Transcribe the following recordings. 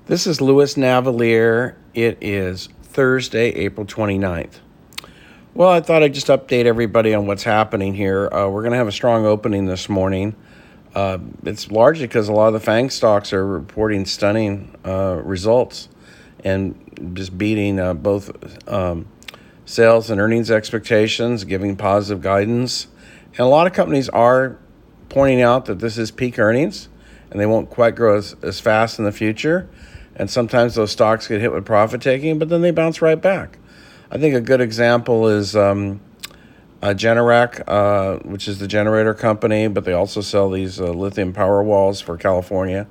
This is Louis Navalier. It is Thursday, April 29th. Well, I thought I'd just update everybody on what's happening here. We're going to have a strong opening this morning. It's largely because a lot of the FANG stocks are reporting stunning results and just beating both sales and earnings expectations, giving positive guidance. And a lot of companies are pointing out that this is peak earnings and they won't quite grow as fast in the future. And sometimes those stocks get hit with profit taking, but then they bounce right back. I think a good example is Generac, which is the generator company, but they also sell these lithium power walls for California.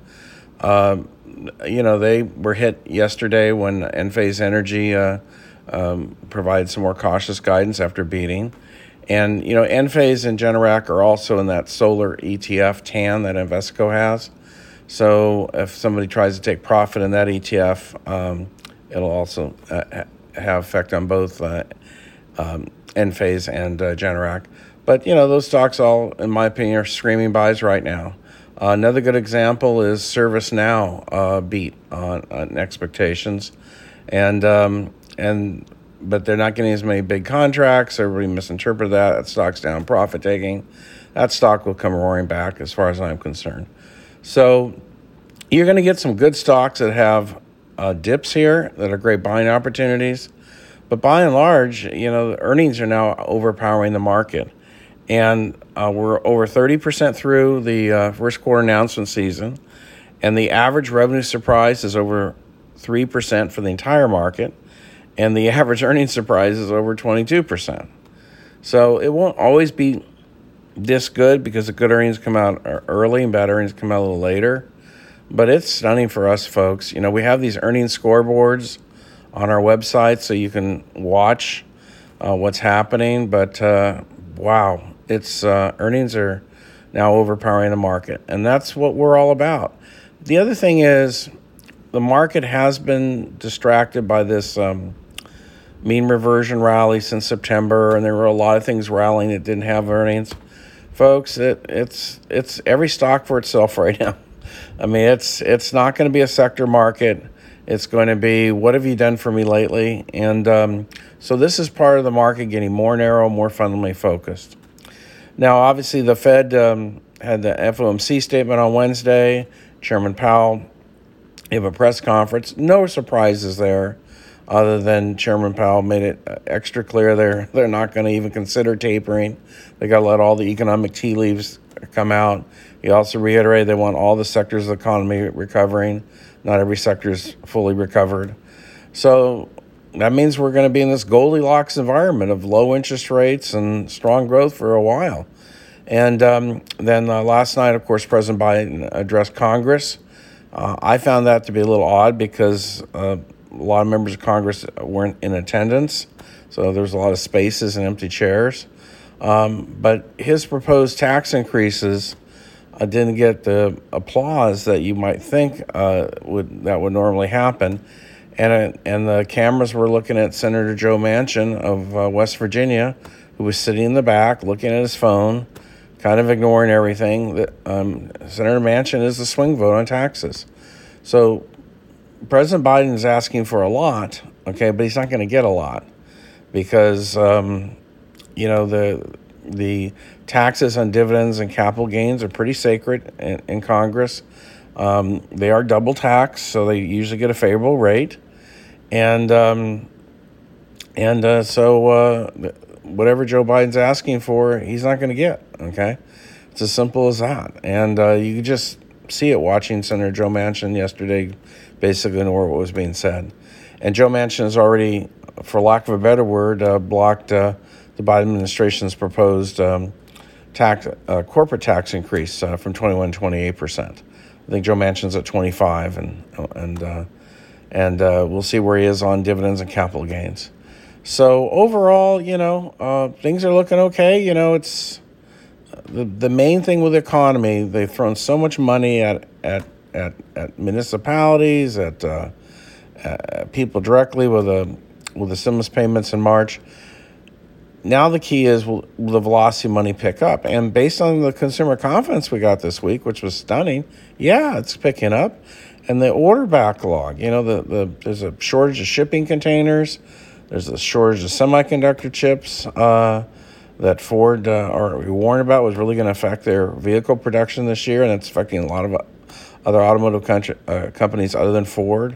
They were hit yesterday when Enphase Energy provided some more cautious guidance after beating. And, Enphase and Generac are also in that solar ETF TAN that Invesco has. So if somebody tries to take profit in that ETF, it'll also have effect on both Enphase and Generac. But, those stocks all, in my opinion, are screaming buys right now. Another good example is ServiceNow beat on expectations. But they're not getting as many big contracts. Everybody misinterpreted that. That stock's down profit taking. That stock will come roaring back as far as I'm concerned. So you're going to get some good stocks that have dips here that are great buying opportunities. But by and large, the earnings are now overpowering the market. And we're over 30% through the first quarter announcement season. And the average revenue surprise is over 3% for the entire market. And the average earnings surprise is over 22%. So it won't always be this good because the good earnings come out early and bad earnings come out a little later. But it's stunning for us, folks. We have these earnings scoreboards on our website so you can watch what's happening. But, wow, it's earnings are now overpowering the market. And that's what we're all about. The other thing is the market has been distracted by this mean reversion rally since September, and there were a lot of things rallying that didn't have earnings. Folks, it's every stock for itself right now. I mean, it's not going to be a sector market. It's going to be, what have you done for me lately? And so this is part of the market getting more narrow, more fundamentally focused. Now, obviously, the Fed had the FOMC statement on Wednesday. Chairman Powell gave a press conference. No surprises there, other than Chairman Powell made it extra clear they're not going to even consider tapering. They got to let all the economic tea leaves come out. He also reiterated they want all the sectors of the economy recovering. Not every sector is fully recovered. So that means we're going to be in this Goldilocks environment of low interest rates and strong growth for a while. And then last night, of course, President Biden addressed Congress. I found that to be a little odd because a lot of members of Congress weren't in attendance. So there's a lot of spaces and empty chairs. But his proposed tax increases didn't get the applause that you might think would normally happen. And the cameras were looking at Senator Joe Manchin of West Virginia, who was sitting in the back looking at his phone, kind of ignoring everything. Senator Manchin is the swing vote on taxes. So President Biden is asking for a lot, okay, but he's not going to get a lot because, the taxes on dividends and capital gains are pretty sacred in Congress. They are double taxed, so they usually get a favorable rate. So whatever Joe Biden's asking for, he's not going to get, okay? It's as simple as that. And you could just see it watching Senator Joe Manchin yesterday basically ignore what was being said. And Joe Manchin has already, for lack of a better word, blocked the Biden administration's proposed corporate tax increase from 21% to 28%. I think Joe Manchin's at 25, and we'll see where he is on dividends and capital gains. So overall, things are looking okay. It's the main thing with the economy. They've thrown so much money at municipalities, at people directly with the stimulus payments in March. Now the key is, will the velocity of money pick up? And based on the consumer confidence we got this week, which was stunning, yeah, it's picking up. And the order backlog, there's a shortage of shipping containers. There's a shortage of semiconductor chips that Ford or we warned about was really going to affect their vehicle production this year, and it's affecting a lot of other automotive companies other than Ford.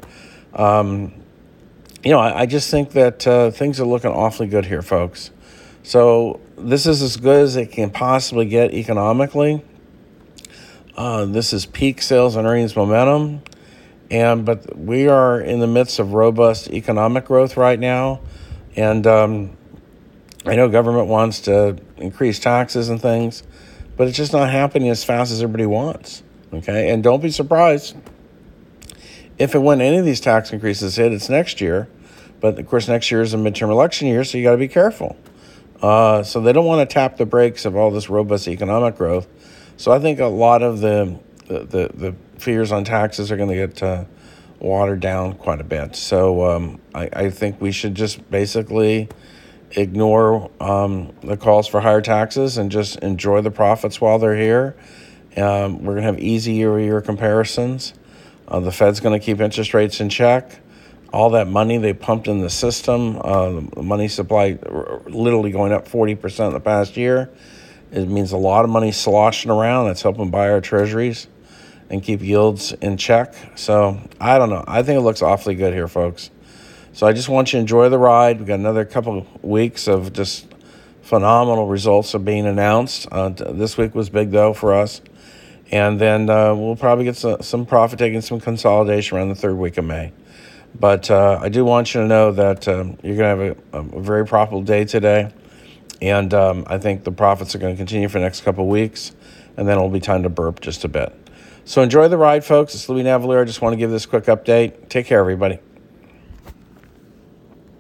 I just think that things are looking awfully good here, folks. So this is as good as it can possibly get economically. This is peak sales and earnings momentum. But we are in the midst of robust economic growth right now. And I know government wants to increase taxes and things, but it's just not happening as fast as everybody wants. Okay? And don't be surprised if and when any of these tax increases hit, it's next year. But, of course, next year is a midterm election year, so you got to be careful. So they don't want to tap the brakes of all this robust economic growth. So I think a lot of the fears on taxes are going to get watered down quite a bit. So I think we should just basically ignore the calls for higher taxes and just enjoy the profits while they're here. We're going to have easy year-over-year comparisons. The Fed's going to keep interest rates in check. All that money they pumped in the system, the money supply literally going up 40% in the past year. It means a lot of money sloshing around. That's helping buy our treasuries and keep yields in check. So I don't know. I think it looks awfully good here, folks. So I just want you to enjoy the ride. We've got another couple of weeks of just phenomenal results of being announced. This week was big, though, for us. And then we'll probably get some profit taking, some consolidation around the third week of May. But I do want you to know that you're going to have a very profitable day today. And I think the profits are going to continue for the next couple of weeks. And then it'll be time to burp just a bit. So enjoy the ride, folks. It's Louis Navalero. I just want to give this quick update. Take care, everybody.